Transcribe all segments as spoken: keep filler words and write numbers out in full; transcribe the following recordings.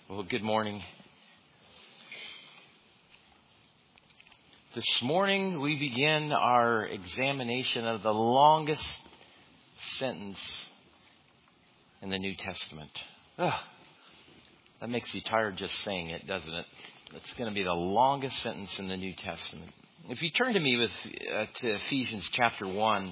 Well, good morning. This morning we begin our examination of the longest sentence in the New Testament. Ugh, that makes you tired just saying it, doesn't it? It's going to be the longest sentence in the New Testament. If you turn to me with uh, to Ephesians chapter one,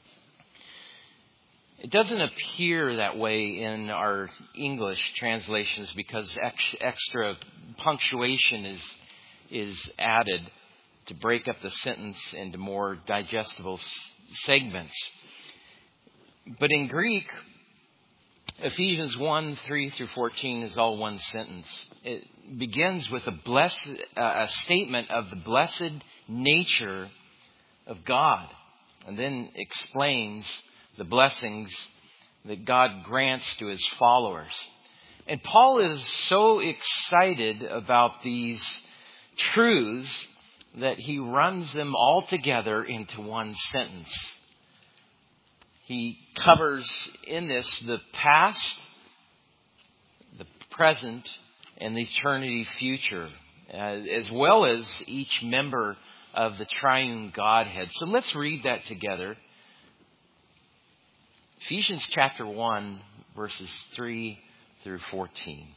it doesn't appear that way in our English translations because ex- extra punctuation is is added to break up the sentence into more digestible s- segments. But in Greek, Ephesians one, three through fourteen is all one sentence. It begins with a blessed, uh, a statement of the blessed nature of God, and then explains the blessings that God grants to his followers. And Paul is so excited about these truths that he runs them all together into one sentence. He covers in this the past, the present, and the eternity future, as well as each member of the triune Godhead. So let's read that together. Ephesians chapter one, verses three through fourteen.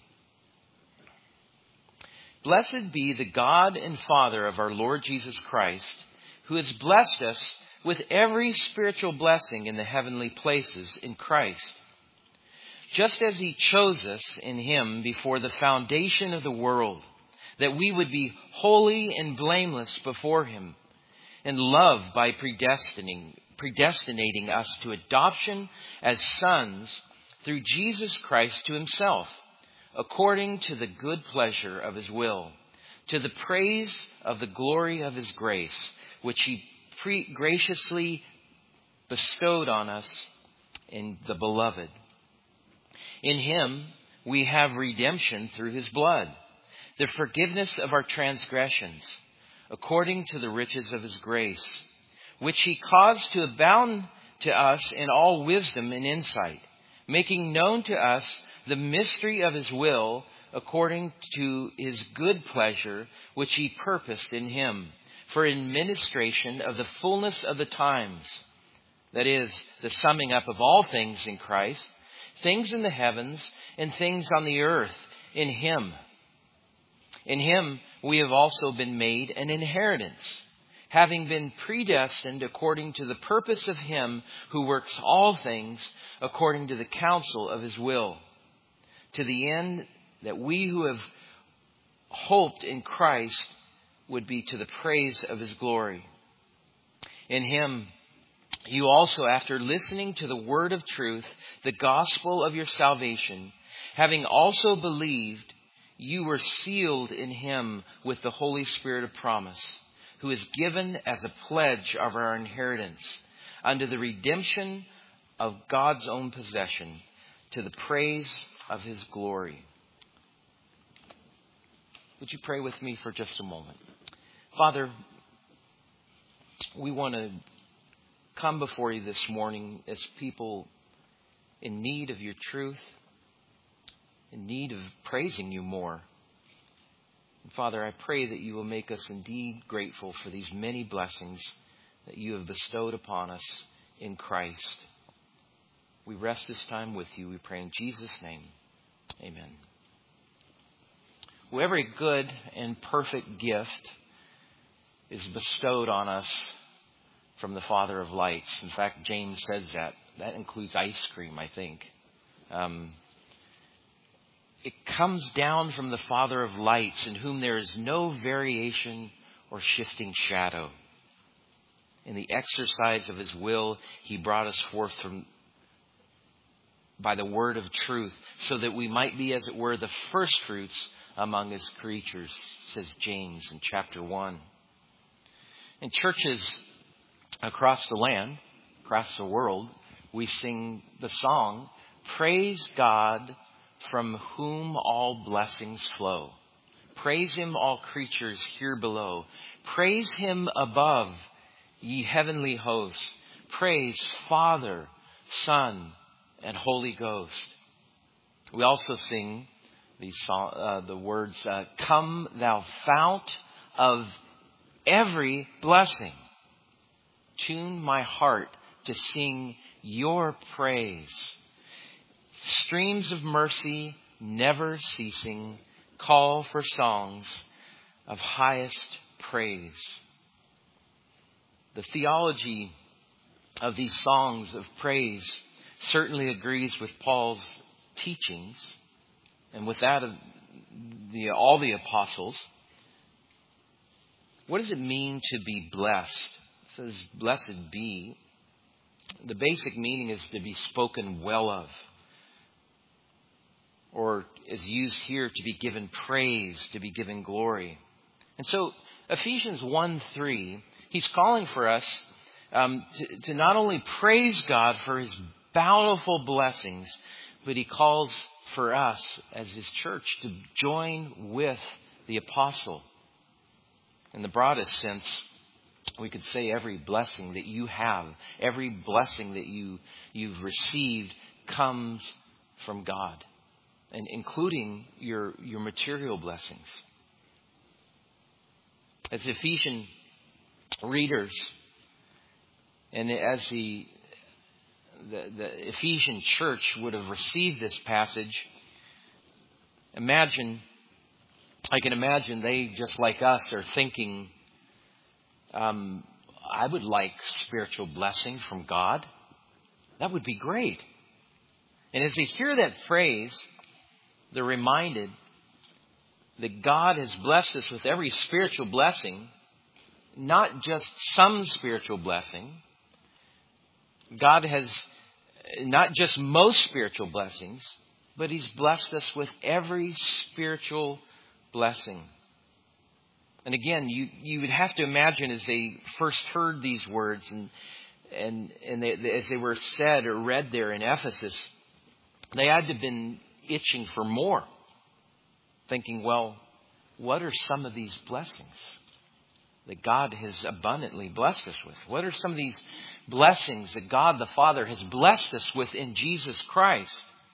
Blessed be the God and Father of our Lord Jesus Christ, who has blessed us with every spiritual blessing in the heavenly places in Christ, just as he chose us in him before the foundation of the world, that we would be holy and blameless before him, and loved by predestining, predestinating us to adoption as sons through Jesus Christ to himself, according to the good pleasure of his will, to the praise of the glory of his grace, which he pre- graciously bestowed on us in the beloved. In him we have redemption through his blood, the forgiveness of our transgressions, according to the riches of his grace, which he caused to abound to us in all wisdom and insight, making known to us the mystery of his will, according to his good pleasure, which he purposed in him, for administration of the fullness of the times, that is, the summing up of all things in Christ, things in the heavens and things on the earth, in him. In him we have also been made an inheritance, having been predestined according to the purpose of him who works all things according to the counsel of his will, to the end that we who have hoped in Christ would be to the praise of his glory. In him you also, after listening to the word of truth, the gospel of your salvation, having also believed, you were sealed in him with the Holy Spirit of promise, who is given as a pledge of our inheritance unto the redemption of God's own possession, to the praise of his glory. Would you pray with me for just a moment? Father, we want to come before you this morning as people in need of your truth, in need of praising you more. And Father, I pray that you will make us indeed grateful for these many blessings that you have bestowed upon us in Christ. We rest this time with you. We pray in Jesus' name. Amen. Well, every good and perfect gift is bestowed on us from the Father of lights. In fact, James says that. That includes ice cream, I think. Um, it comes down from the Father of lights, in whom there is no variation or shifting shadow. In the exercise of his will, he brought us forth from by the word of truth, so that we might be, as it were, the first fruits among his creatures, says James in chapter one. In churches across the land, across the world, we sing the song, Praise God from whom all blessings flow. Praise him, all creatures here below. Praise him above, ye heavenly hosts. Praise Father, Son, and Holy Ghost. We also sing These uh, the words, uh, "Come, thou fount of every blessing. Tune my heart to sing your praise. Streams of mercy, never ceasing, call for songs of highest praise." The theology of these songs of praise certainly agrees with Paul's teachings and with that of the, all the apostles. What does it mean to be blessed? It says, "Blessed be." The basic meaning is to be spoken well of, or is used here to be given praise, to be given glory. And so Ephesians one three, he's calling for us um, to, to not only praise God for his bountiful blessings, but he calls for us as his church to join with the apostle. In the broadest sense, we could say every blessing that you have, every blessing that you, you've received comes from God, and including your, your material blessings. As Ephesian readers, and as the, the, the Ephesian church would have received this passage, imagine, I can imagine they, just like us, are thinking, um, I would like spiritual blessing from God. That would be great. And as they hear that phrase, they're reminded that God has blessed us with every spiritual blessing, not just some spiritual blessing. God has not just most spiritual blessings, but he's blessed us with every spiritual blessing. And again, you, you would have to imagine as they first heard these words and and, and they, as they were said or read there in Ephesus, they had to have been itching for more. Thinking, well, what are some of these blessings that God has abundantly blessed us with? What are some of these blessings that God the Father has blessed us with in Jesus Christ?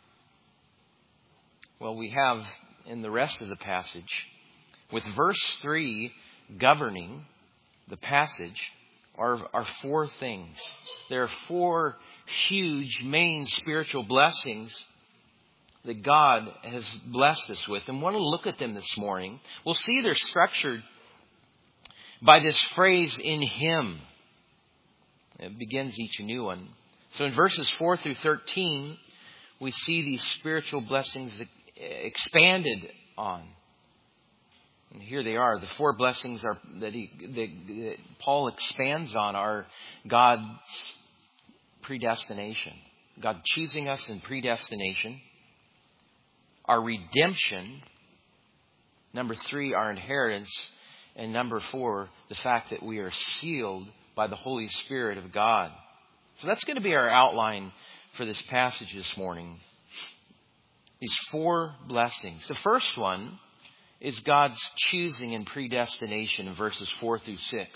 Well, we have in the rest of the passage, with verse three governing the passage, are, are four things. There are four huge main spiritual blessings that God has blessed us with. And I want to look at them this morning. We'll see they're structured by this phrase, "in him." It begins each new one. So in verses four through thirteen, we see these spiritual blessings expanded on. And here they are. The four blessings are that, he, that, that Paul expands on are God's predestination. God choosing us in predestination. Our redemption. Number three, our inheritance. And number four, the fact that we are sealed by the Holy Spirit of God. So that's going to be our outline for this passage this morning. These four blessings. The first one is God's choosing and predestination in verses four through six.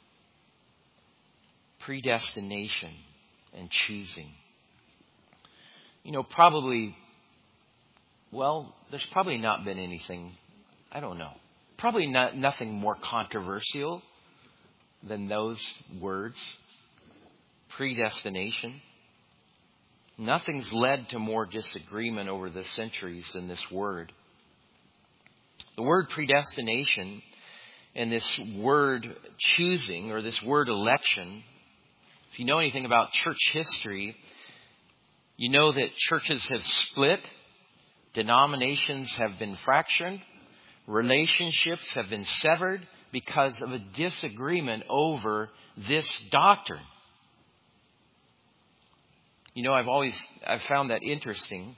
Predestination and choosing. You know, probably, well, there's probably not been anything, I don't know, probably not, nothing more controversial than those words. Predestination. Nothing's led to more disagreement over the centuries than this word. The word predestination and this word choosing, or this word election, if you know anything about church history, you know that churches have split, denominations have been fractured, relationships have been severed because of a disagreement over this doctrine. You know, I've always I've found that interesting.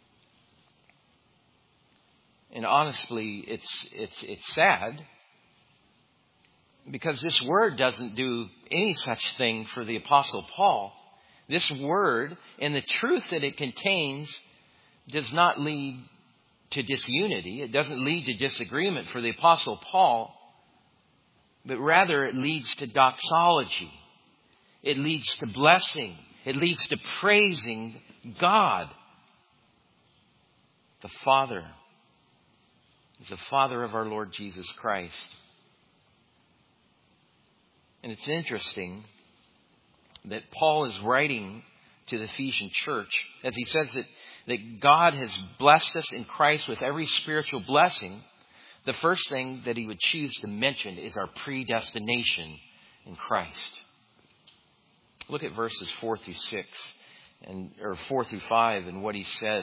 And honestly, it's it's it's sad, because this word doesn't do any such thing for the Apostle Paul. This word and the truth that it contains does not lead to disunity. It doesn't lead to disagreement for the Apostle Paul, but rather it leads to doxology. It leads to blessing. It leads to praising God, the Father is the Father of our Lord Jesus Christ. And it's interesting that Paul is writing to the Ephesian church as he says that, that God has blessed us in Christ with every spiritual blessing. The first thing that he would choose to mention is our predestination in Christ. Look at verses four through six and or four through five and what he says.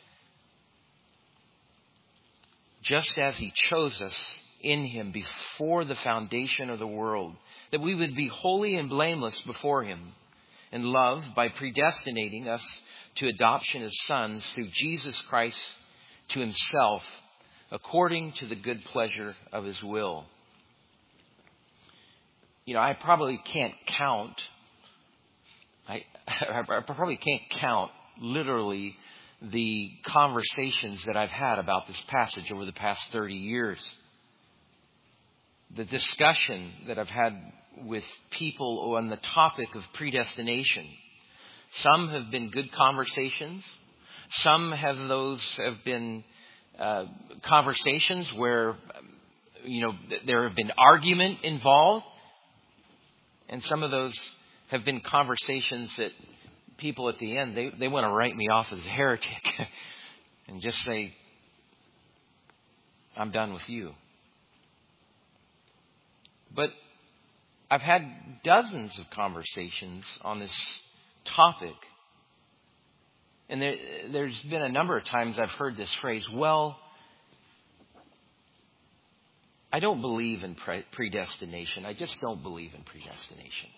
Just as he chose us in him before the foundation of the world, that we would be holy and blameless before him in love by predestinating us to adoption as sons through Jesus Christ to himself, according to the good pleasure of his will. You know, I probably can't count, I, I probably can't count literally the conversations that I've had about this passage over the past thirty years. The discussion that I've had with people on the topic of predestination. Some have been good conversations. Some have those have been uh, conversations where, you know, there have been argument involved. And some of those have been conversations that people at the end, they, they want to write me off as a heretic and just say, I'm done with you. But I've had dozens of conversations on this topic. And there, there's been a number of times I've heard this phrase, well, I don't believe in pre- predestination. I just don't believe in predestination.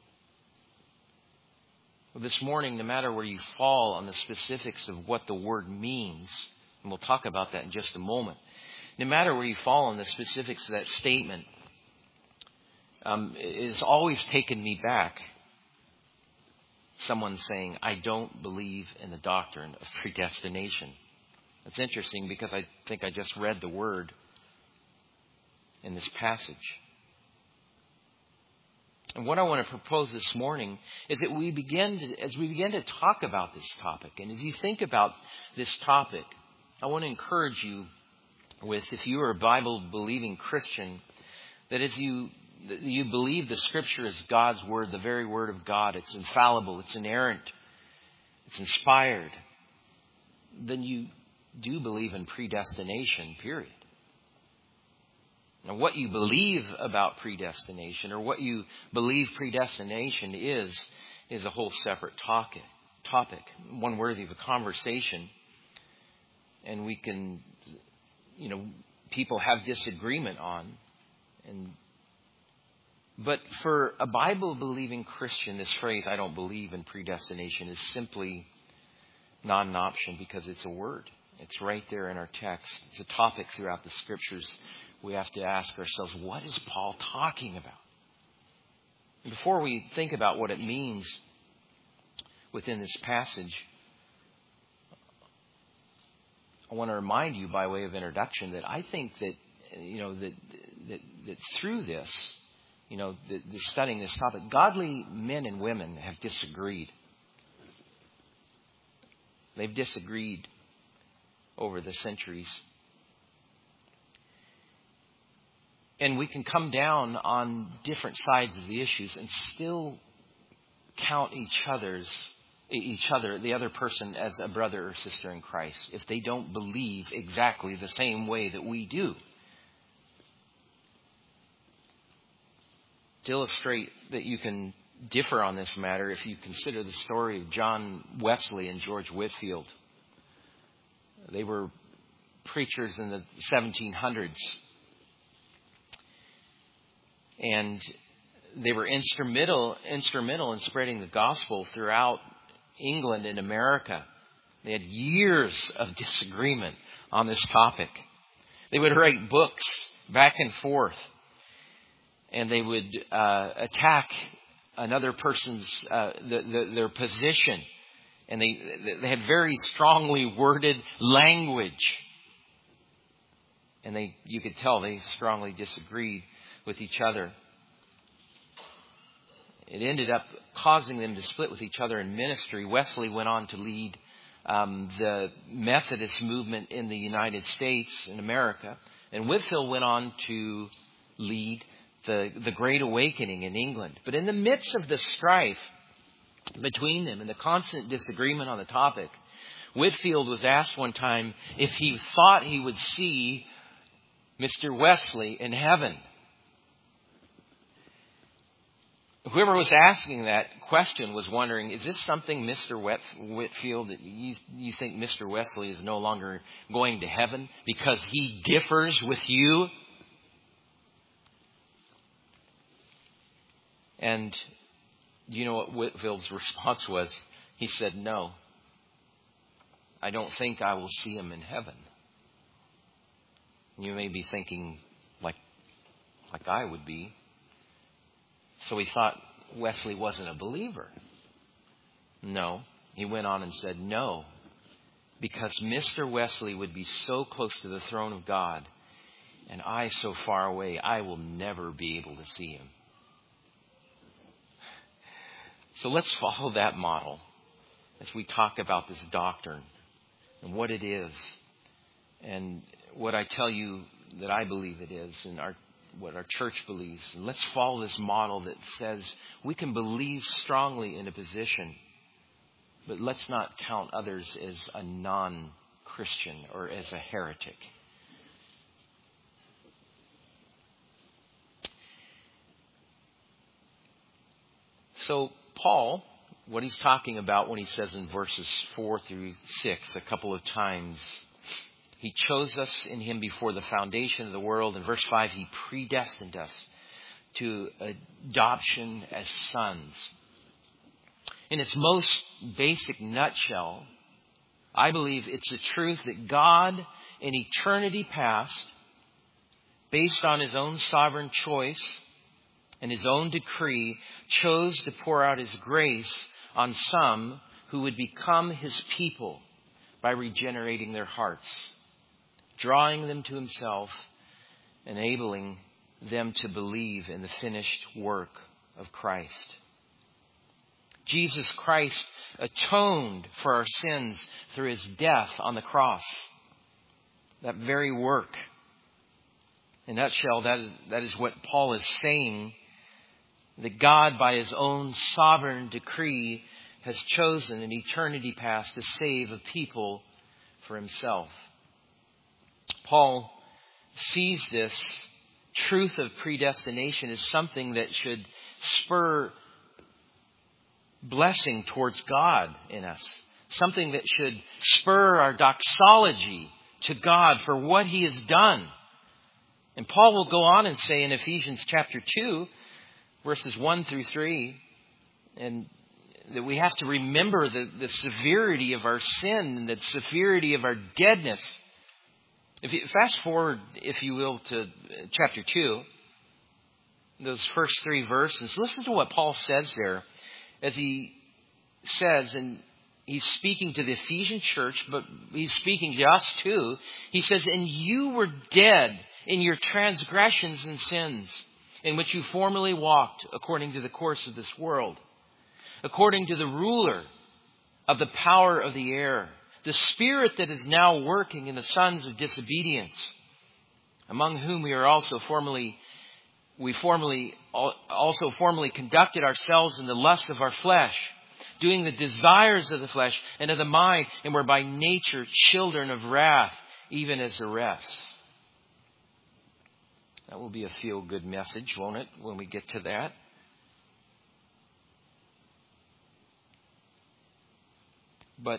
Well, this morning, no matter where you fall on the specifics of what the word means, and we'll talk about that in just a moment, no matter where you fall on the specifics of that statement, um, it has always taken me back. Someone saying, I don't believe in the doctrine of predestination. That's interesting because I think I just read the word in this passage. And what I want to propose this morning is that we begin to, as we begin to talk about this topic, and as you think about this topic, I want to encourage you with, if you are a Bible-believing Christian, that as you you believe the Scripture is God's Word, the very Word of God, it's infallible, it's inerrant, it's inspired, then you do believe in predestination, period. Now, what you believe about predestination, or what you believe predestination is, is a whole separate topic, topic, one worthy of a conversation. And we can, you know, people have disagreement on. And but for a Bible-believing Christian, this phrase, I don't believe in predestination, is simply not an option because it's a word. It's right there in our text. It's a topic throughout the Scriptures. We have to ask ourselves, what is Paul talking about? And before we think about what it means within this passage, I want to remind you by way of introduction that I think that, you know, that that, that through this, you know, the, the studying this topic, godly men and women have disagreed. They've disagreed over the centuries. And we can come down on different sides of the issues and still count each other's, each other, the other person, as a brother or sister in Christ, if they don't believe exactly the same way that we do. To illustrate that you can differ on this matter, if you consider the story of John Wesley and George Whitefield. They were preachers in the seventeen hundreds. And they were instrumental, instrumental in spreading the gospel throughout England and America. They had years of disagreement on this topic. They would write books back and forth. And they would uh, attack another person's, uh, the, the, their position. And they, they had very strongly worded language. And they, you could tell they strongly disagreed with each other. It ended up causing them to split with each other in ministry. Wesley went on to lead um, the Methodist movement in the United States, in America, And Whitefield went on to lead the, the Great Awakening in England. But in the midst of the strife between them and the constant disagreement on the topic, Whitefield was asked one time if he thought he would see Mister Wesley in heaven. Whoever was asking that question was wondering, is this something, Mister Whitefield, that you, you think Mister Wesley is no longer going to heaven because he differs with you? And you know what Whitefield's response was? He said, no, I don't think I will see him in heaven. You may be thinking like, like I would be. So he thought Wesley wasn't a believer. No, he went on and said, no, because Mister Wesley would be so close to the throne of God and I so far away, I will never be able to see him. So let's follow that model as we talk about this doctrine and what it is and what I tell you that I believe it is and our what our church believes. And let's follow this model that says we can believe strongly in a position, but let's not count others as a non-Christian or as a heretic. So Paul, what he's talking about when he says in verses four through six a couple of times, he chose us in him before the foundation of the world. In verse five, he predestined us to adoption as sons. In its most basic nutshell, I believe it's the truth that God in eternity past, based on his own sovereign choice and his own decree, chose to pour out his grace on some who would become his people by regenerating their hearts, drawing them to himself, enabling them to believe in the finished work of Christ. Jesus Christ atoned for our sins through his death on the cross. That very work. In a nutshell, that is, that is what Paul is saying, that God, by his own sovereign decree, has chosen in eternity past to save a people for himself. Paul sees this truth of predestination as something that should spur blessing towards God in us. Something that should spur our doxology to God for what he has done. And Paul will go on and say in Ephesians chapter two, verses one through three, and that we have to remember the, the severity of our sin and the severity of our deadness. If you fast forward, if you will, to chapter two, those first three verses, listen to what Paul says there as he says, and he's speaking to the Ephesian church, but he's speaking to us too. He says, and you were dead in your transgressions and sins, in which you formerly walked according to the course of this world, according to the ruler of the power of the air, the spirit that is now working in the sons of disobedience, among whom we are also formerly, we formerly also formerly conducted ourselves in the lusts of our flesh, doing the desires of the flesh and of the mind, and were by nature children of wrath, even as the rest. That will be a feel-good message, won't it, when we get to that? But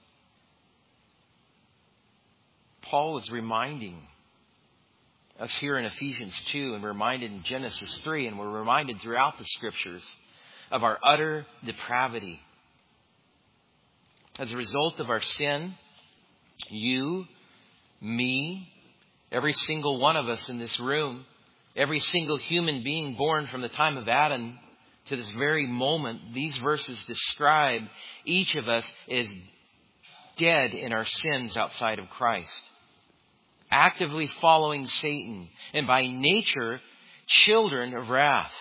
Paul is reminding us here in Ephesians two, and we're reminded in Genesis three, and we're reminded throughout the Scriptures of our utter depravity. As a result of our sin, you, me, every single one of us in this room, every single human being born from the time of Adam to this very moment, these verses describe each of us as dead in our sins outside of Christ, actively following Satan, and by nature, children of wrath.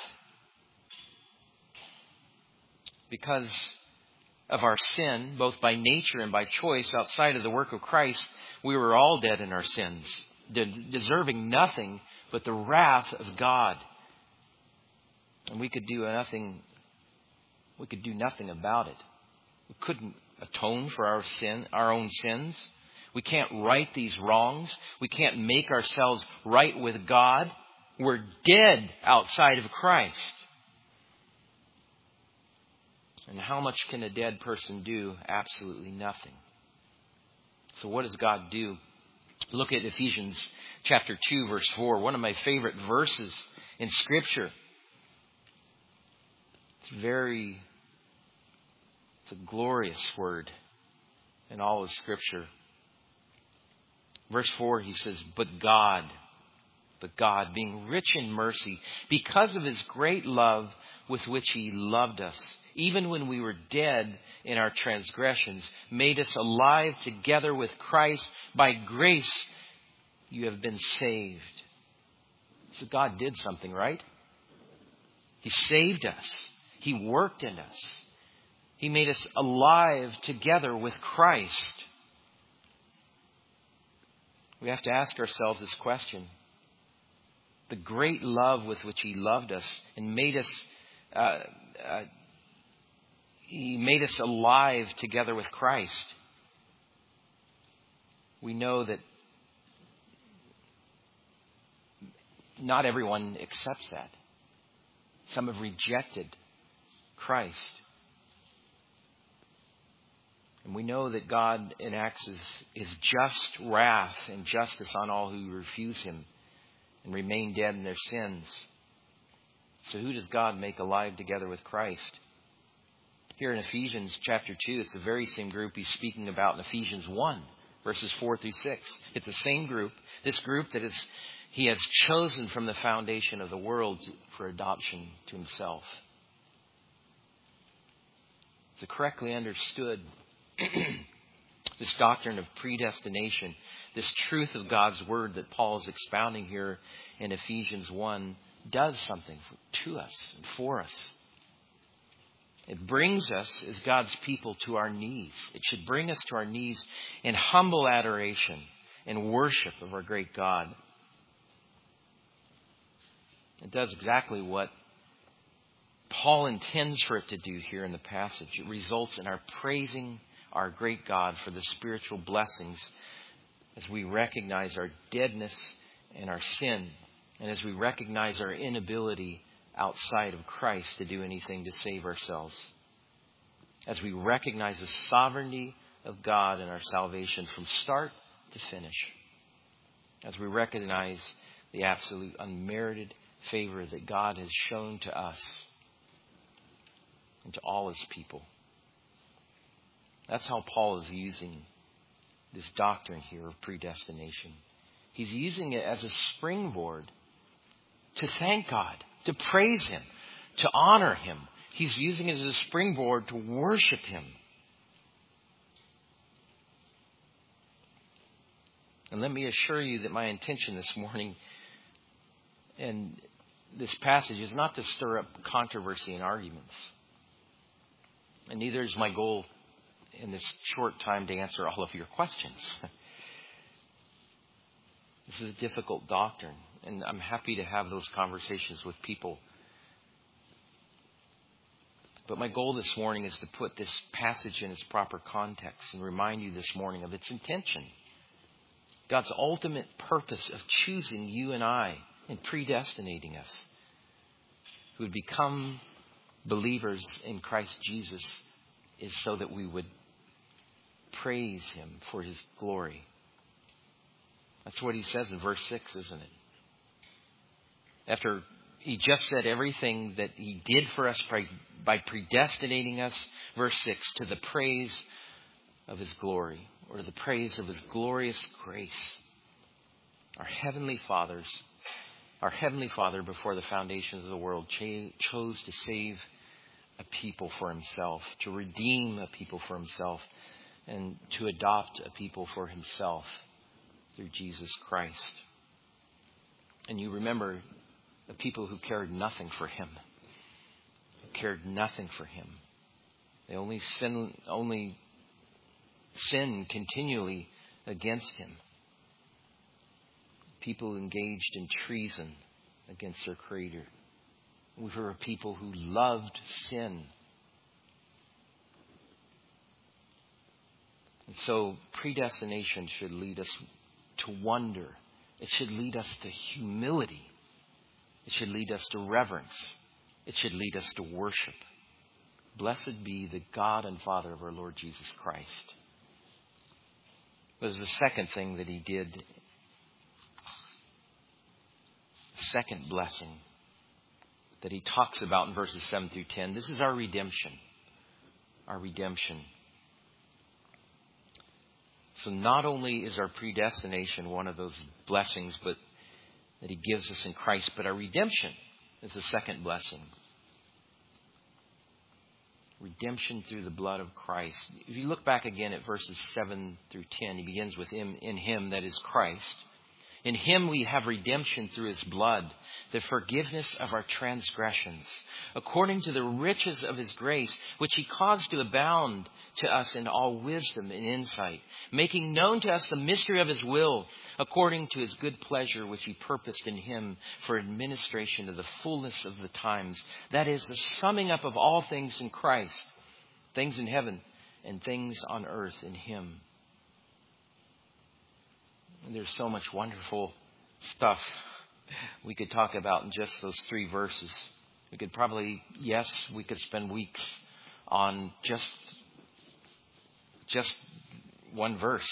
Because of our sin, both by nature and by choice, outside of the work of Christ, we were all dead in our sins. de- deserving nothing but the wrath of God. And we could do nothing, we could do nothing about it. We couldn't atone for our sin, our own sins. We can't right these wrongs. We can't make ourselves right with God. We're dead outside of Christ. And how much can a dead person do? Absolutely nothing. So what does God do? Look at Ephesians chapter two, verse four, one of my favorite verses in Scripture. It's very, it's a glorious word in all of Scripture. Verse four, he says, But God, but God, being rich in mercy, because of His great love with which He loved us, even when we were dead in our transgressions, made us alive together with Christ. By grace you have been saved. So God did something, right? He saved us. He worked in us. He made us alive together with Christ. We have to ask ourselves this question. The great love with which He loved us and made us, uh, uh, He made us alive together with Christ. We know that not everyone accepts that. Some have rejected Christ. And we know that God enacts His, His just wrath and justice on all who refuse Him and remain dead in their sins. So who does God make alive together with Christ? Here in Ephesians chapter two, it's the very same group He's speaking about in Ephesians one, verses four through six. It's the same group, this group that is He has chosen from the foundation of the world for adoption to Himself. So correctly understood, this doctrine of predestination, this truth of God's Word that Paul is expounding here in Ephesians one, does something to us and for us. It brings us as God's people to our knees. It should bring us to our knees in humble adoration and worship of our great God. It does exactly what Paul intends for it to do here in the passage. It results in our praising our great God for the spiritual blessings as we recognize our deadness and our sin, and as we recognize our inability outside of Christ to do anything to save ourselves. As we recognize the sovereignty of God in our salvation from start to finish. As we recognize the absolute unmerited favor that God has shown to us and to all His people. That's how Paul is using this doctrine here of predestination. He's using it as a springboard to thank God, to praise Him, to honor Him. He's using it as a springboard to worship Him. And let me assure you that my intention this morning and this passage is not to stir up controversy and arguments. And neither is my goal in this short time to answer all of your questions. This is a difficult doctrine, and I'm happy to have those conversations with people. But my goal this morning is to put this passage in its proper context and remind you this morning of its intention. God's ultimate purpose of choosing you and I and predestinating us, who would become believers in Christ Jesus, is so that we would praise Him for His glory. That's what He says in verse six, isn't it? After He just said everything that He did for us by, by predestinating us, verse six, to the praise of His glory, or to the praise of His glorious grace. Our Heavenly Fathers, our Heavenly Father before the foundations of the world ch- chose to save a people for Himself, to redeem a people for Himself, and to adopt a people for Himself through Jesus Christ. And you remember the people who cared nothing for Him, who cared nothing for Him. They only sin, only sin continually against Him. people engaged in treason against their Creator. We were a people who loved sin. And so predestination should lead us to wonder. It should lead us to humility. It should lead us to reverence. It should lead us to worship. Blessed be the God and Father of our Lord Jesus Christ. There's the second thing that He did. The second blessing that He talks about in verses seven through ten. This is our redemption. Our redemption. So not only is our predestination one of those blessings but that He gives us in Christ, but our redemption is the second blessing. Redemption through the blood of Christ. If you look back again at verses seven through ten, He begins with Him, in Him, that is Christ. In Him we have redemption through His blood, the forgiveness of our transgressions, according to the riches of His grace, which He caused to abound to us in all wisdom and insight, making known to us the mystery of His will, according to His good pleasure, which He purposed in Him for administration of the fullness of the times. That is the summing up of all things in Christ, things in heaven and things on earth in Him. And there's so much wonderful stuff we could talk about in just those three verses. We could probably, yes, we could spend weeks on just, just one verse.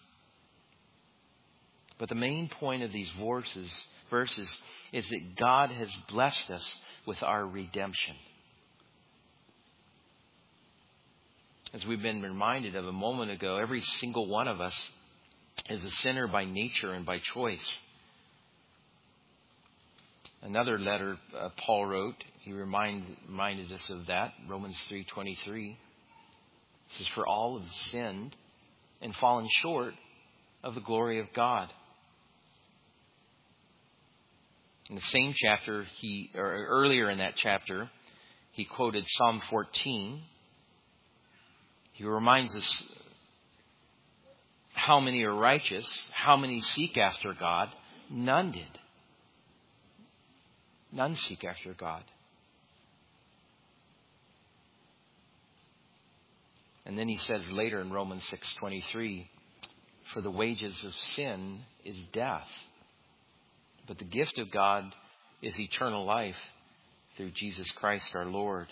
But the main point of these verses, verses is that God has blessed us with our redemption. As we've been reminded of a moment ago, every single one of us is a sinner by nature and by choice. Another letter uh, Paul wrote, he remind, reminded us of that, Romans three twenty-three. It says, for all have sinned and fallen short of the glory of God. In the same chapter, he or earlier in that chapter, he quoted Psalm fourteen. He reminds us how many are righteous, how many seek after God. None did. None seek after God. And then he says later in Romans six twenty-three, for the wages of sin is death, but the gift of God is eternal life through Jesus Christ our Lord.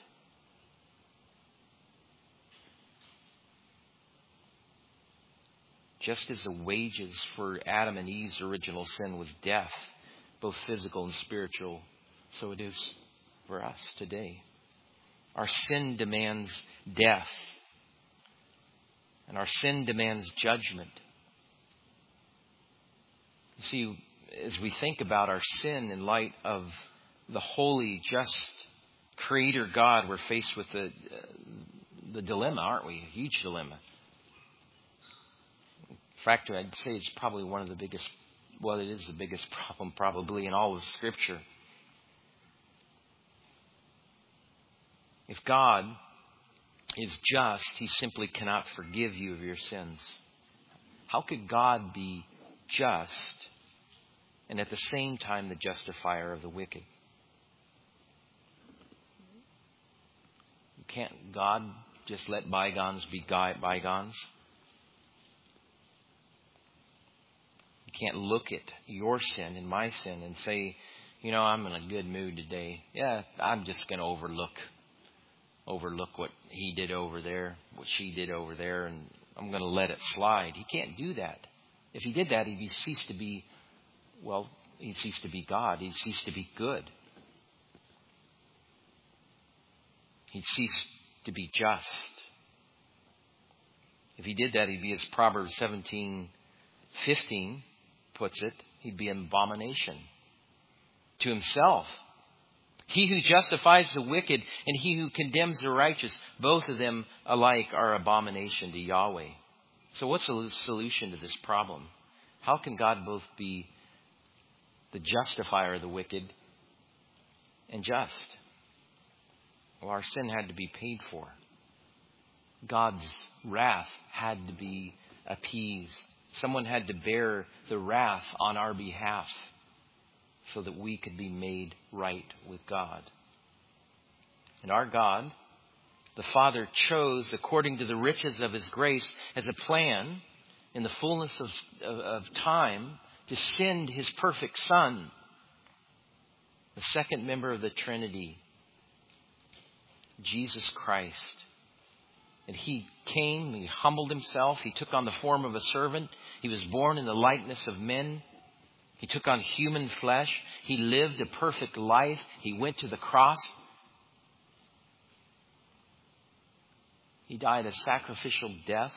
Just as the wages for Adam and Eve's original sin was death, both physical and spiritual, so it is for us today. Our sin demands death, and our sin demands judgment. You see, as we think about our sin in light of the holy, just Creator God, we're faced with the, uh, the dilemma, aren't we? A huge dilemma. In fact, I'd say it's probably one of the biggest, well, it is the biggest problem probably in all of Scripture. If God is just, He simply cannot forgive you of your sins. How could God be just and at the same time the justifier of the wicked? Can't God just let bygones be bygones? You can't look at your sin and my sin and say, you know, I'm in a good mood today. Yeah, I'm just going to overlook, overlook what he did over there, what she did over there, and I'm going to let it slide. He can't do that. If he did that, he'd cease to be, well, he'd cease to be God. He'd cease to be good. He'd cease to be just. If he did that, he'd be, as Proverbs seventeen fifteen puts it, he'd be an abomination to himself. He who justifies the wicked and he who condemns the righteous, both of them alike are abomination to Yahweh. So what's the solution to this problem? How can God both be the justifier of the wicked and just? Well, our sin had to be paid for. God's wrath had to be appeased. Someone had to bear the wrath on our behalf so that we could be made right with God. And our God, the Father, chose, according to the riches of His grace, as a plan in the fullness of, of, of time, to send His perfect Son, the second member of the Trinity, Jesus Christ. And He came, He humbled Himself, He took on the form of a servant, He was born in the likeness of men, He took on human flesh, He lived a perfect life, He went to the cross, He died a sacrificial death.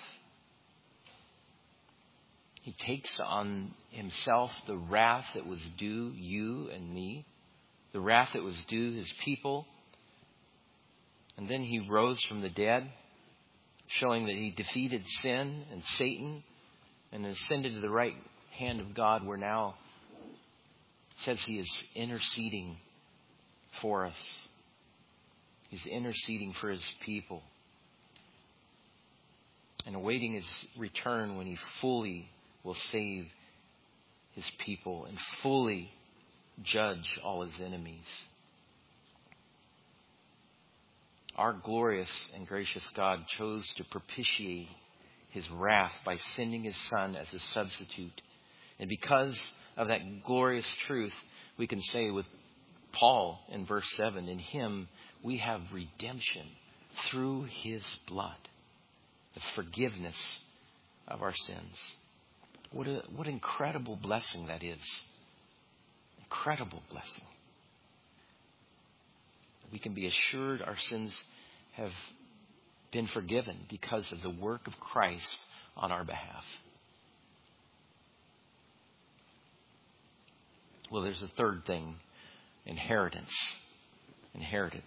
He takes on Himself the wrath that was due you and me, the wrath that was due His people. And then He rose from the dead, showing that He defeated sin and Satan and ascended to the right hand of God, where now it says He is interceding for us. He's interceding for His people and awaiting His return, when He fully will save His people and fully judge all His enemies. Our glorious and gracious God chose to propitiate His wrath by sending His Son as a substitute. And because of that glorious truth, we can say with Paul in verse seven, in Him we have redemption through His blood, the forgiveness of our sins. What a, what incredible blessing that is. Incredible blessing. We can be assured our sins have been forgiven because of the work of Christ on our behalf. Well, there's a third thing. Inheritance. Inheritance.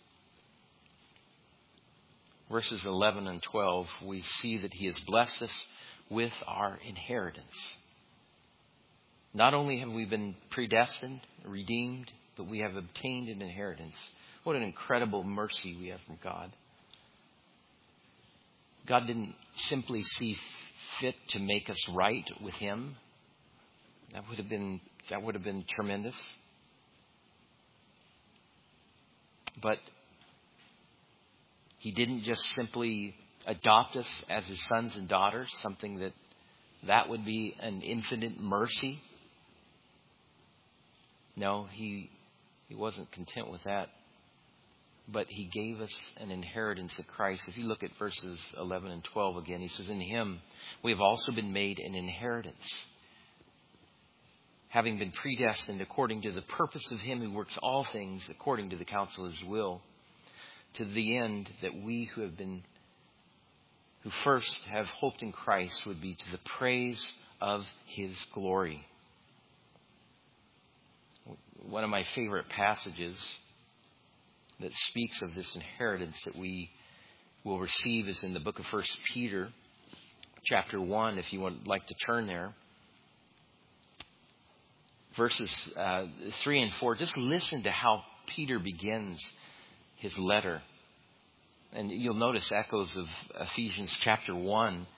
Verses eleven and twelve, we see that He has blessed us with our inheritance. Not only have we been predestined, redeemed, but we have obtained an inheritance. What an incredible mercy we have from God. God didn't simply see fit to make us right with Him. That would have been, that would have been tremendous. But He didn't just simply adopt us as His sons and daughters, something that that would be an infinite mercy. No, He He wasn't content with that. But He gave us an inheritance of Christ. If you look at verses eleven and twelve again, He says, in Him we have also been made an inheritance, having been predestined according to the purpose of Him who works all things according to the counsel of His will, to the end that we who have been, who first have hoped in Christ, would be to the praise of His glory. One of my favorite passages that speaks of this inheritance that we will receive is in the book of First Peter, chapter one, if you would like to turn there. Verses uh, three and four, just listen to how Peter begins his letter. And you'll notice echoes of Ephesians chapter one.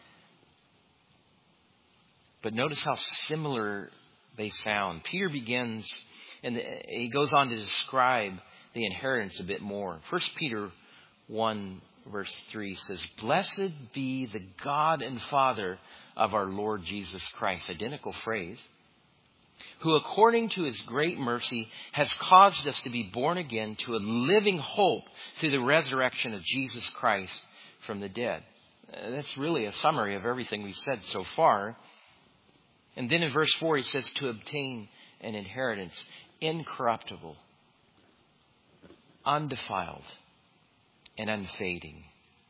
But notice how similar they sound. Peter begins, and he goes on to describe the inheritance a bit more. First Peter one verse three says, "Blessed be the God and Father of our Lord Jesus Christ," identical phrase, "who according to His great mercy has caused us to be born again to a living hope through the resurrection of Jesus Christ from the dead." That's really a summary of everything we've said so far. And then in verse four, he says, to obtain an inheritance incorruptible, undefiled, and unfading,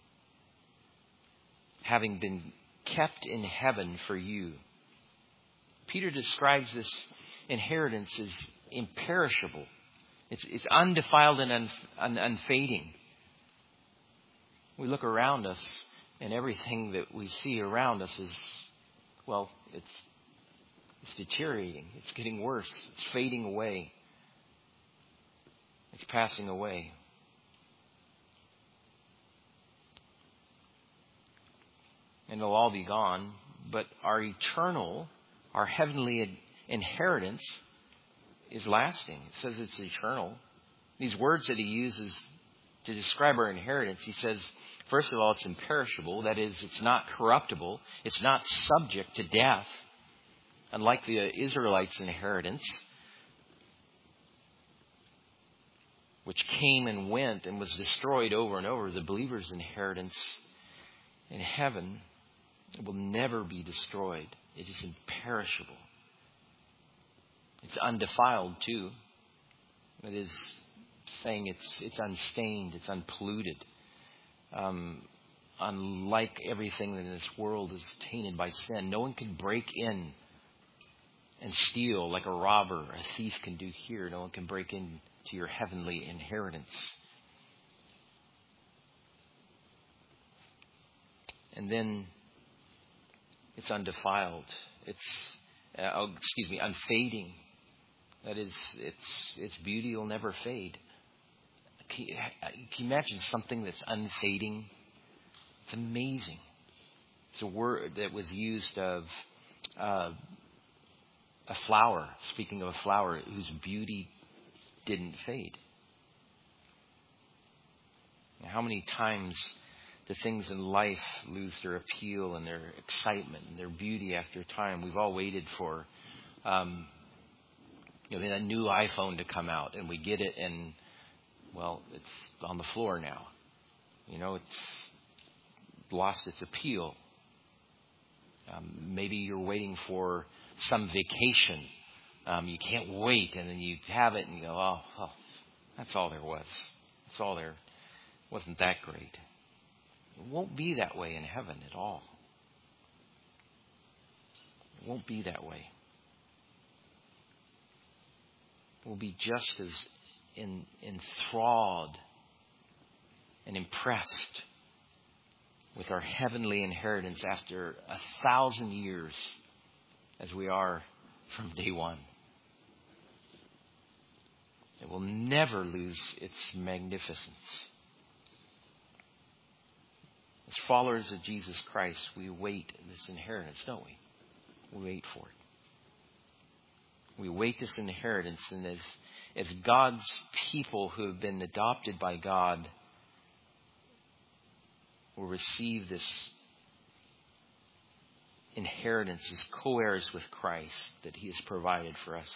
having been kept in heaven for you. Peter describes this inheritance as imperishable. It's, it's undefiled and un, un, unfading. We look around us, and everything that we see around us is, well, it's it's deteriorating. It's getting worse. It's fading away. It's passing away. And it'll all be gone. but our eternal, our heavenly inheritance is lasting. It says it's eternal. These words that he uses to describe our inheritance, he says, first of all, it's imperishable. That is, it's not corruptible. It's not subject to death, unlike the Israelites' inheritance, which came and went and was destroyed over and over. The believer's inheritance in heaven will never be destroyed. It is imperishable. It's undefiled too. It is saying it's it's unstained, it's unpolluted. Um, unlike everything in this world is tainted by sin. No one can break in and steal like a robber, a thief can do here. No one can break into your heavenly inheritance. And then it's undefiled. It's, uh, oh, excuse me, unfading. That is, its its beauty will never fade. Can you, can you imagine something that's unfading? It's amazing. It's a word that was used of uh, a flower. Speaking of a flower whose beauty didn't fade. How many times do things in life lose their appeal and their excitement and their beauty after time? We've all waited for um, you know, a new iPhone to come out, and we get it, and well, it's on the floor now. You know, it's lost its appeal. Um, maybe you're waiting for some vacation. Um, you can't wait, and then you have it, and you go, oh, oh, that's all there was. That's all there. Wasn't that great? It won't be that way in heaven at all. It won't be that way. We'll be just as in, enthralled and impressed with our heavenly inheritance after a thousand years as we are from day one. It will never lose its magnificence. As followers of Jesus Christ, we wait this inheritance, don't we? We wait for it. We wait this inheritance, and as, as God's people who have been adopted by God will receive this inheritance as co-heirs with Christ that He has provided for us.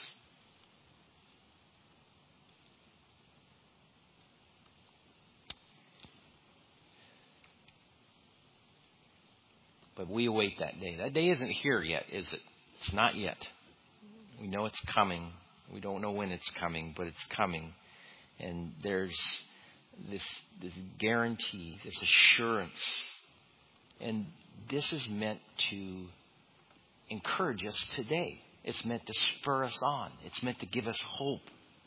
But we await that day. That day isn't here yet, is it? It's not yet. We know it's coming. We don't know when it's coming, but it's coming. And there's this, this guarantee, this assurance. And this is meant to encourage us today. It's meant to spur us on. It's meant to give us hope.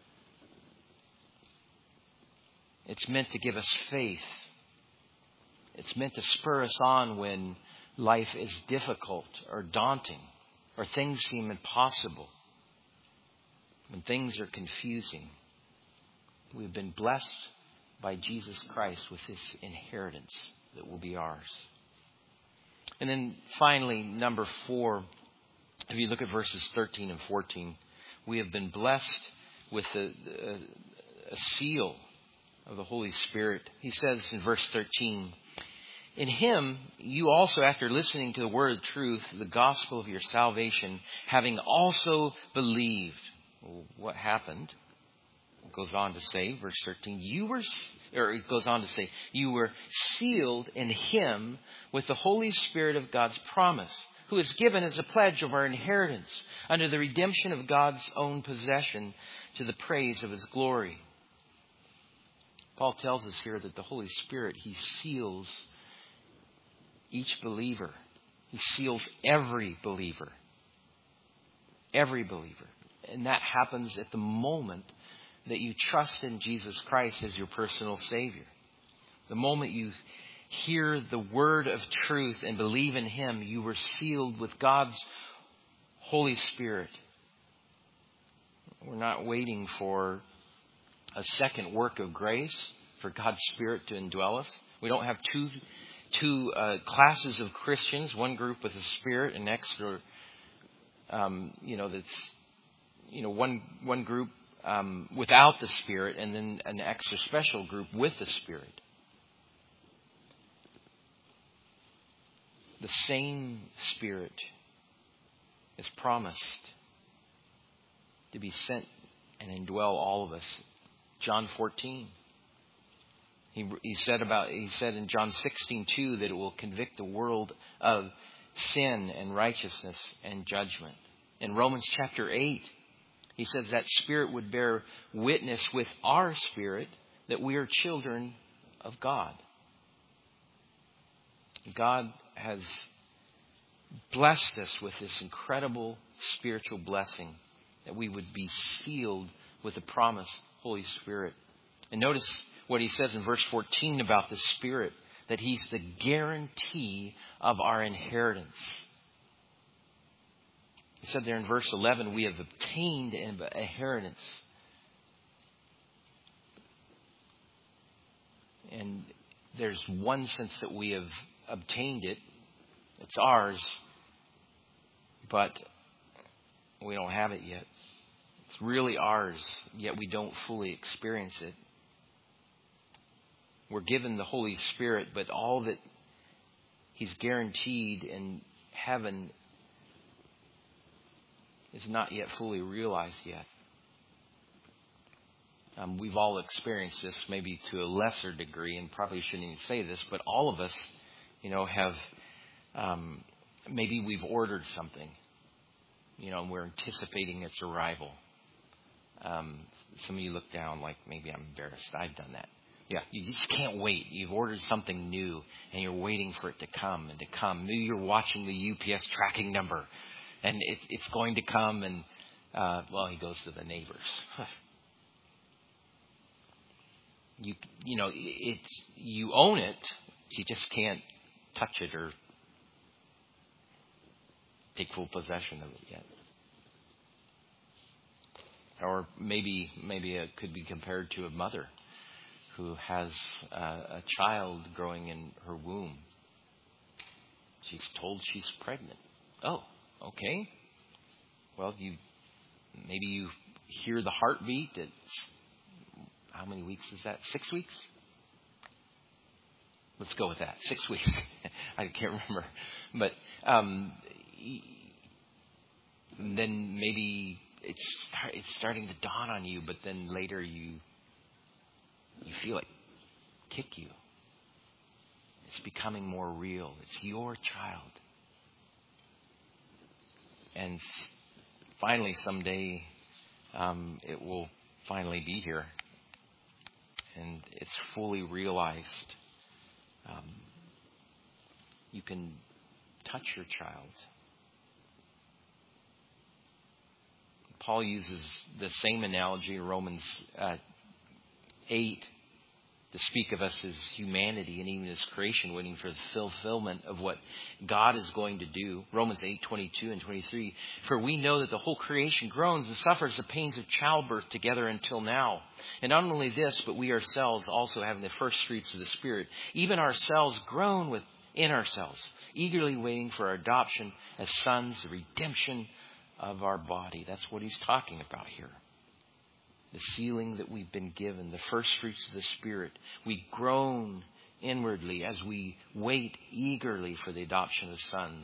It's meant to give us faith. It's meant to spur us on when life is difficult or daunting or things seem impossible. When things are confusing. We've been blessed by Jesus Christ with this inheritance that will be ours. And then finally, number four, if you look at verses thirteen and fourteen, we have been blessed with a, a, a seal of the Holy Spirit. He says in verse thirteen, in Him, you also, after listening to the word of truth, the gospel of your salvation, having also believed. Well, what happened? It goes on to say, verse thirteen, you were, or it goes on to say, you were sealed in Him with the Holy Spirit of God's promise, who is given as a pledge of our inheritance under the redemption of God's own possession to the praise of His glory. Paul tells us here that the Holy Spirit, He seals each believer. He seals every believer. Every believer. And that happens at the moment that you trust in Jesus Christ as your personal Savior. The moment you hear the word of truth and believe in Him, you were sealed with God's Holy Spirit. We're not waiting for a second work of grace for God's Spirit to indwell us. We don't have two two uh, classes of Christians, one group with the Spirit and next, or, um, you know, that's, you know, one, one group um, without the Spirit, and then an extra special group with the Spirit. The same Spirit is promised to be sent and indwell all of us. John fourteen. He, he said about he said in John sixteen two that it will convict the world of sin and righteousness and judgment. In Romans chapter eight, he says that Spirit would bear witness with our spirit that we are children of God. God has blessed us with this incredible spiritual blessing that we would be sealed with the promised Holy Spirit. And notice what he says in verse fourteen about the Spirit, that he's the guarantee of our inheritance. He said there in verse eleven, we have obtained an inheritance. And there's one sense that we have obtained it. It's ours, but we don't have it yet. It's really ours, yet we don't fully experience it. We're given the Holy Spirit, but all that he's guaranteed in heaven is not yet fully realized yet. Um, we've all experienced this maybe to a lesser degree, and probably shouldn't even say this, but all of us, you know, have, um, maybe we've ordered something, you know, and we're anticipating its arrival. Um, some of you look down like maybe I'm embarrassed. I've done that. Yeah, you just can't wait. You've ordered something new and you're waiting for it to come and to come. Maybe you're watching the U P S tracking number and it, it's going to come and, uh, well, he goes to the neighbors. you, you know, it's, you own it. You just can't touch it or take full possession of it yet. Or maybe, maybe it could be compared to a mother who has uh, a child growing in her womb. She's told she's pregnant. Oh, okay. Well, you maybe you hear the heartbeat. It's how many weeks is that? Six weeks? Let's go with that. Six weeks. I can't remember. But um, then maybe it's it's starting to dawn on you. But then later you. You feel it kick you. It's becoming more real. It's your child. And finally, someday, um, it will finally be here. And it's fully realized. Um, you can touch your child. Paul uses the same analogy in Romans uh, eight to speak of us as humanity and even as creation, waiting for the fulfillment of what God is going to do. Romans eight, twenty-two and twenty-three. For we know that the whole creation groans and suffers the pains of childbirth together until now. And not only this, but we ourselves also having the first fruits of the Spirit, even ourselves groan within ourselves, eagerly waiting for our adoption as sons, the redemption of our body. That's what he's talking about here. The sealing that we've been given, the first fruits of the Spirit. We groan inwardly as we wait eagerly for the adoption of sons.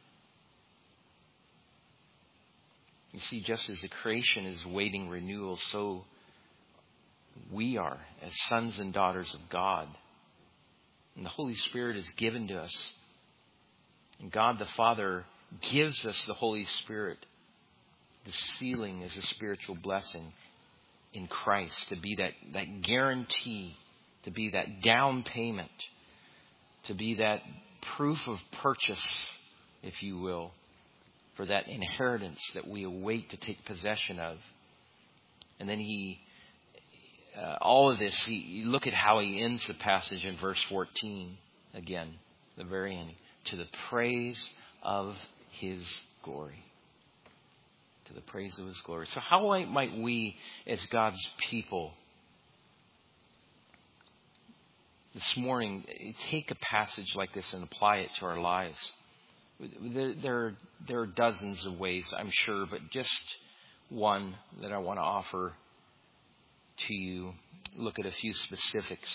You see, just as the creation is waiting renewal, so we are as sons and daughters of God. And the Holy Spirit is given to us. And God the Father gives us the Holy Spirit. The sealing is a spiritual blessing in Christ, to be that, that guarantee, to be that down payment, to be that proof of purchase, if you will, for that inheritance that we await to take possession of. And then he, uh, all of this, he, you look at how he ends the passage in verse fourteen, again, the very end, to the praise of his glory. To the praise of his glory. So how might we, as God's people, this morning, take a passage like this and apply it to our lives. There, there, there are dozens of ways, I'm sure, but just one that I want to offer to you. Look at a few specifics.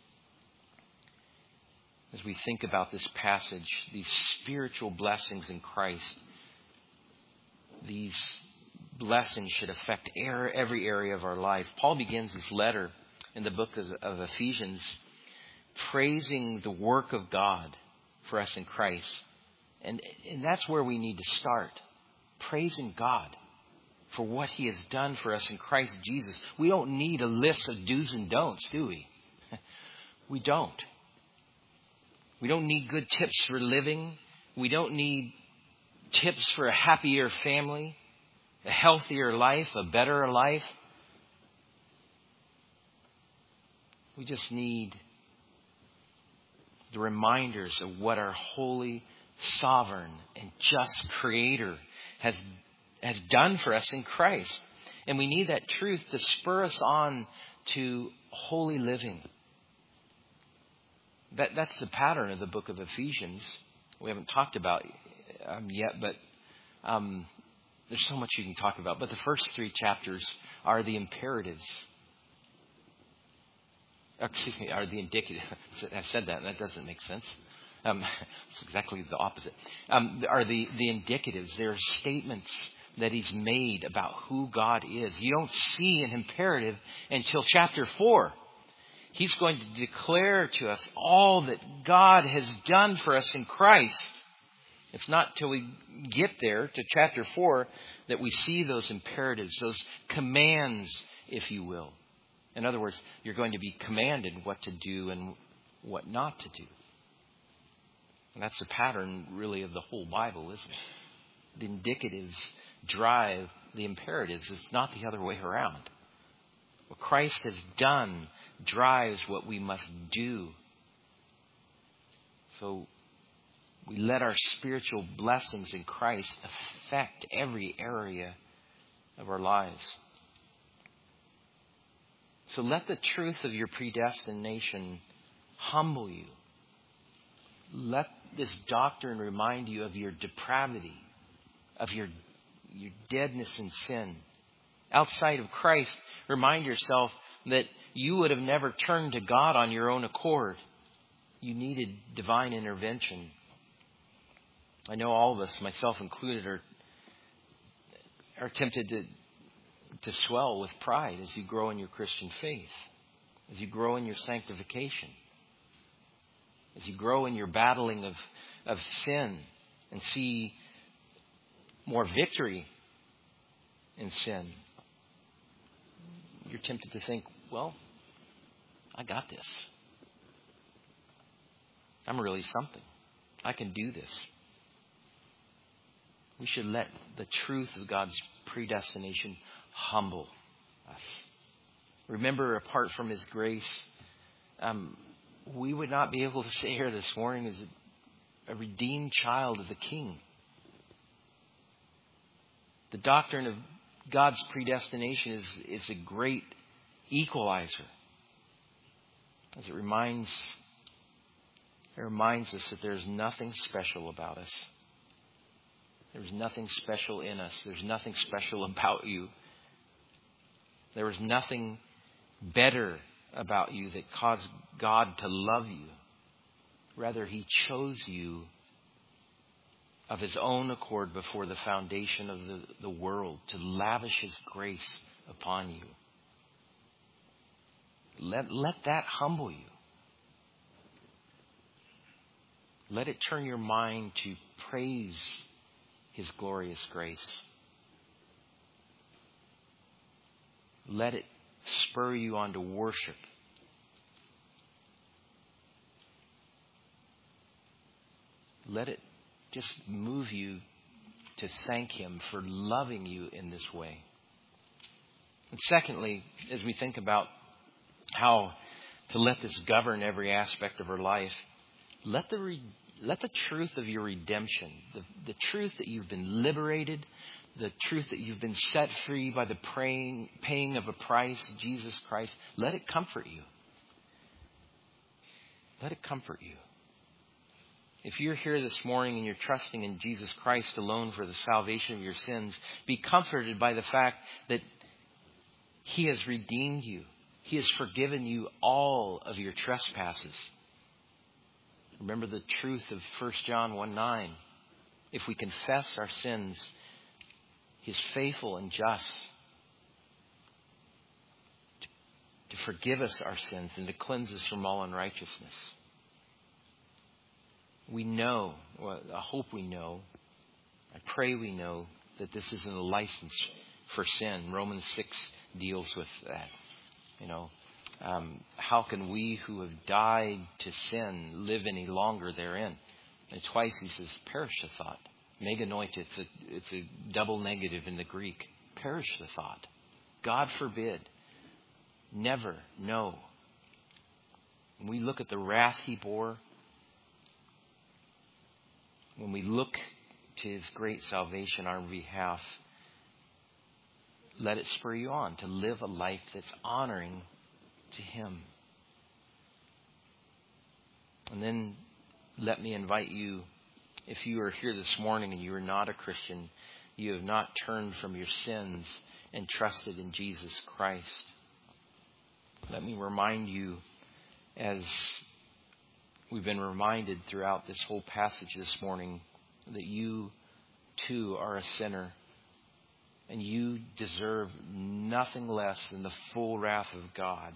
As we think about this passage, these spiritual blessings in Christ, these blessings should affect every area of our life. Paul begins his letter in the book of Ephesians praising the work of God for us in Christ. And, and that's where we need to start. Praising God for what He has done for us in Christ Jesus. We don't need a list of do's and don'ts, do we? We don't. We don't need good tips for living. We don't need tips for a happier family, a healthier life, a better life. We just need the reminders of what our holy, sovereign, and just Creator has, has done for us in Christ. And we need that truth to spur us on to holy living. That, that's the pattern of the book of Ephesians. We haven't talked about um, yet, but um, there's so much you can talk about. But the first three chapters are the imperatives. Excuse me, are the indicative. I said that, and that doesn't make sense. Um, it's exactly the opposite. Um, are the, the indicatives. They're statements that He's made about who God is. You don't see an imperative until chapter four. He's going to declare to us all that God has done for us in Christ. It's not till we get there to chapter four that we see those imperatives, those commands, if you will. In other words, you're going to be commanded what to do and what not to do. And that's the pattern, really, of the whole Bible, isn't it? The indicatives drive the imperatives. It's not the other way around. What Christ has done drives what we must do. So we let our spiritual blessings in Christ affect every area of our lives. So let the truth of your predestination humble you. Let this doctrine remind you of your depravity, of your, your deadness in sin. Outside of Christ, remind yourself that you would have never turned to God on your own accord. You needed divine intervention. I know all of us, myself included, are, are tempted to to swell with pride as you grow in your Christian faith, as you grow in your sanctification, as you grow in your battling of, of sin and see more victory in sin. You're tempted to think, well, I got this. I'm really something. I can do this. We should let the truth of God's predestination humble us. Remember, apart from His grace, um, we would not be able to sit here this morning as a, a redeemed child of the King. The doctrine of God's predestination is, is a great equalizer. As it reminds, it reminds us that there's nothing special about us. There's nothing special in us. There's nothing special about you. There was nothing better about you that caused God to love you. Rather, He chose you of His own accord before the foundation of the, the world to lavish His grace upon you. Let, let that humble you. Let it turn your mind to praise His glorious grace. Let it spur you on to worship. Let it just move you to thank Him for loving you in this way. And secondly, as we think about how to let this govern every aspect of our life, let the re- let the truth of your redemption, the, the truth that you've been liberated, the truth that you've been set free by the praying, paying of a price, Jesus Christ, let it comfort you. let it comfort you. If you're here this morning and you're trusting in Jesus Christ alone for the salvation of your sins, be comforted by the fact that He has redeemed you. He has forgiven you all of your trespasses. Remember the truth of First John one nine. If we confess our sins, He is faithful and just to, to forgive us our sins and to cleanse us from all unrighteousness. We know, well, I hope we know, I pray we know that this isn't a license for sin. Romans six deals with that. You know, um, how can we who have died to sin live any longer therein? And twice he says, perish the thought. Meganoita, it's a, it's a double negative in the Greek. Perish the thought. God forbid. Never, no. When we look at the wrath He bore, when we look to His great salvation on our behalf, let it spur you on to live a life that's honoring to Him. And then let me invite you, if you are here this morning and you are not a Christian, you have not turned from your sins and trusted in Jesus Christ, let me remind you, as we've been reminded throughout this whole passage this morning, that you too are a sinner and you deserve nothing less than the full wrath of God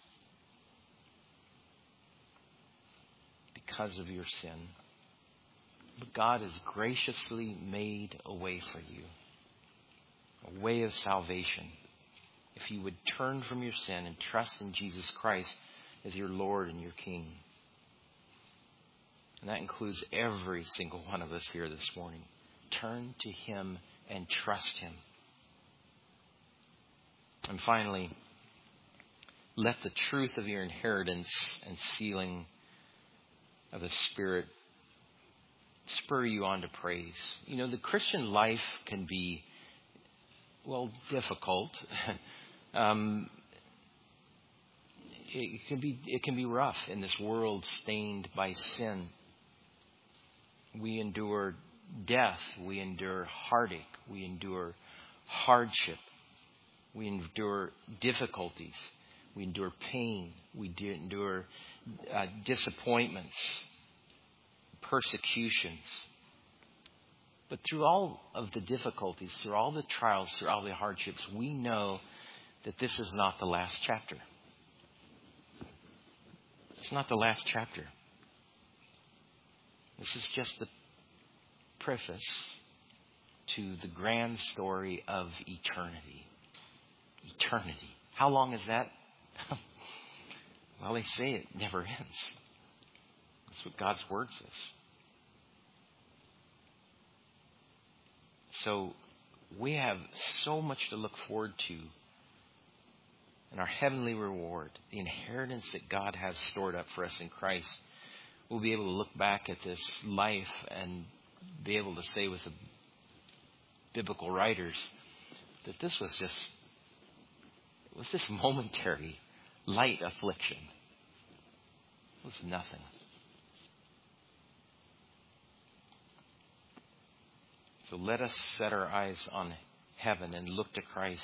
because of your sin. But God has graciously made a way for you, a way of salvation. If you would turn from your sin and trust in Jesus Christ as your Lord and your King. And that includes every single one of us here this morning. Turn to Him and trust Him. And finally, let the truth of your inheritance and sealing of the Spirit spur you on to praise. You know, the Christian life can be, well, difficult. um, it can be it can be rough in this world stained by sin. We endure death. We endure heartache. We endure hardship. We endure difficulties. We endure pain. We endure uh, disappointments, persecutions. But through all of the difficulties, through all the trials, through all the hardships, we know that this is not the last chapter. It's not the last chapter. This is just the preface to the grand story of eternity. Eternity. How long is that? Well, they say it never ends. That's what God's Word says. So we have so much to look forward to in our heavenly reward, the inheritance that God has stored up for us in Christ. We'll be able to look back at this life and be able to say with the biblical writers that this was just it was this momentary light affliction. It was nothing. So let us set our eyes on heaven and look to Christ,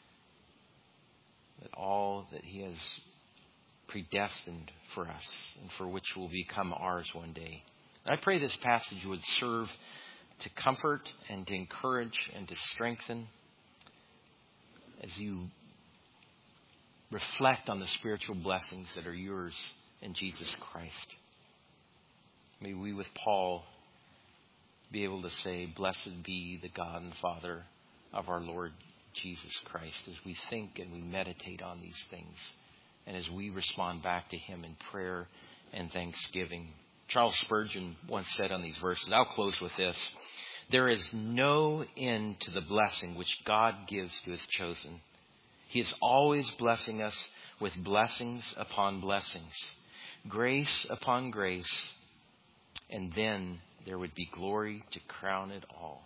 that all that He has predestined for us and for which will become ours one day. And I pray this passage would serve to comfort and to encourage and to strengthen as you reflect on the spiritual blessings that are yours in Jesus Christ. May we, with Paul, be able to say, "Blessed be the God and Father of our Lord Jesus Christ," as we think and we meditate on these things and as we respond back to Him in prayer and thanksgiving. Charles Spurgeon once said on these verses, I'll close with this: there is no end to the blessing which God gives to His chosen. He is always blessing us with blessings upon blessings, grace upon grace, and then there would be glory to crown it all.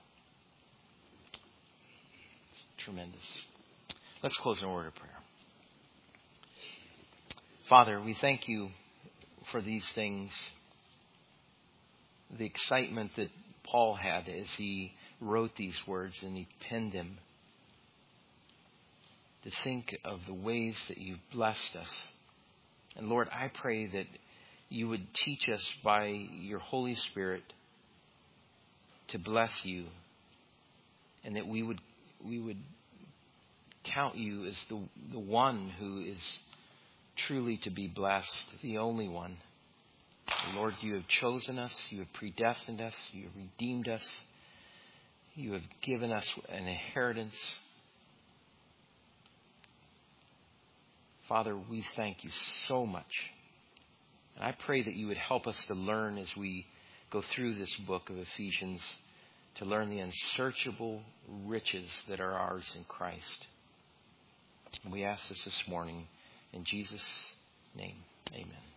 It's tremendous. Let's close in a word of prayer. Father, we thank You for these things. The excitement that Paul had as he wrote these words and he penned them. To think of the ways that you've blessed us. And Lord, I pray that you would teach us by your Holy Spirit to bless you, and that we would we would count you as the the one who is truly to be blessed, the only one. Lord, you have chosen us, you have predestined us, you have redeemed us, you have given us an inheritance. Father, we thank you so much. And I pray that you would help us to learn as we go through this book of Ephesians, to learn the unsearchable riches that are ours in Christ. And we ask this this morning in Jesus' name. Amen.